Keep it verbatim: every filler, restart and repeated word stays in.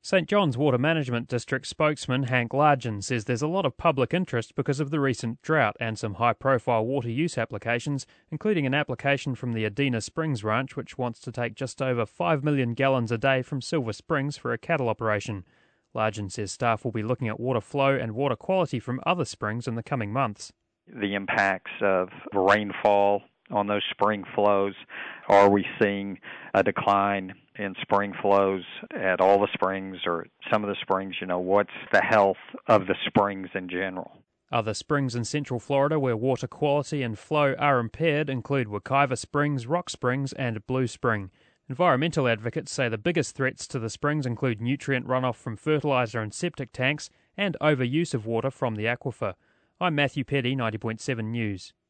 St John's Water Management District spokesman Hank Largen says there's a lot of public interest because of the recent drought and some high-profile water use applications, including an application from the Adena Springs Ranch which wants to take just over five million gallons a day from Silver Springs for a cattle operation. Largen says staff will be looking at water flow and water quality from other springs in the coming months. The impacts of rainfall on those spring flows. Are we seeing a decline in spring flows at all the springs or some of the springs? You know, what's the health of the springs in general? Other springs in central Florida where water quality and flow are impaired include Wekiva Springs, Rock Springs and Blue Spring. Environmental advocates say the biggest threats to the springs include nutrient runoff from fertiliser and septic tanks and overuse of water from the aquifer. I'm Matthew Petty, ninety point seven News.